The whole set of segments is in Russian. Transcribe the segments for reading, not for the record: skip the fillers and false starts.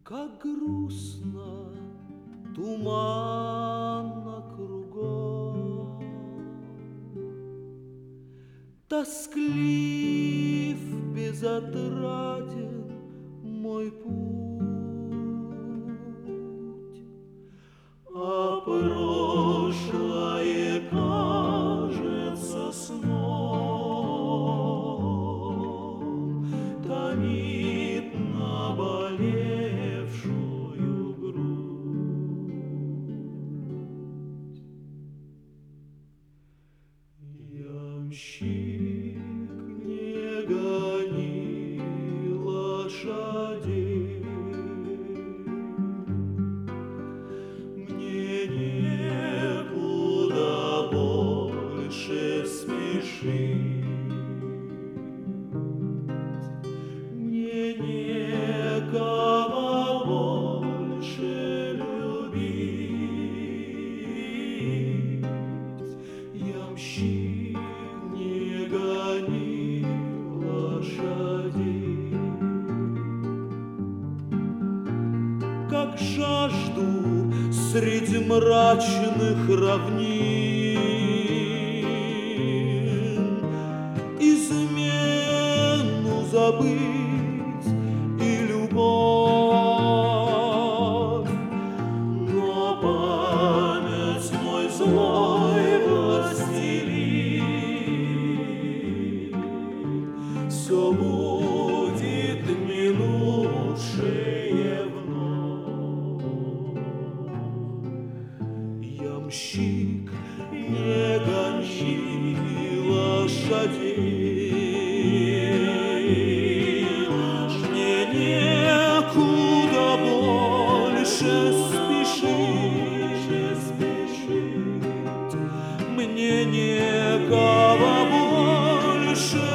Как грустно, туманно кругом, тосклив, безотраден мой путь, а прошлое кажется сном, томит наболевшую грудь. Ямщик, не гони лошадей, мне некуда больше спешить, мне некого больше любить. Ямщик, не гони лошадей. Как жажду среди мрачных равнин измену забыть и любовь, но память мой злой властелин все будет минувшее вновь. Ямщик, не гони лошадей, мне некуда больше спешить, мне некого больше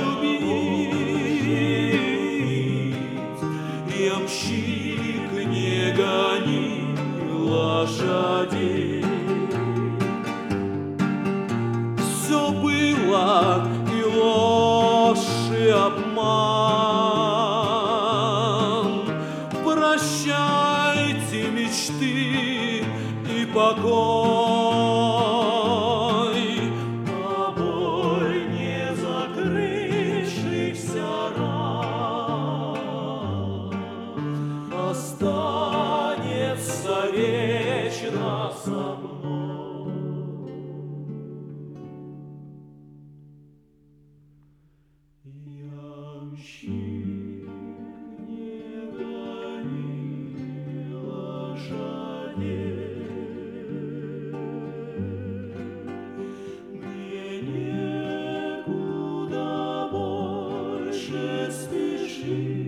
любить. Ямщик, не гони лошадей. Все было и ложь, и обман. Прощайте мечты и покой, а боль не закрывшихся ран останется вечно со мной. Ямщик, не гони лошадей, мне некуда больше спешить.